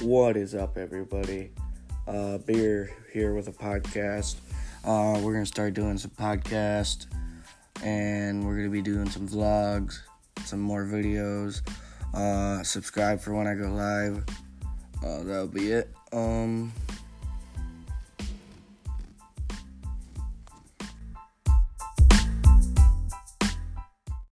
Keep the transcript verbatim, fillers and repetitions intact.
What is up, everybody? Uh, Beer here with a podcast. Uh, we're going to start doing some podcasts, and we're going to be doing some vlogs, some more videos. Uh, subscribe for when I go live. Uh, that'll be it. Um...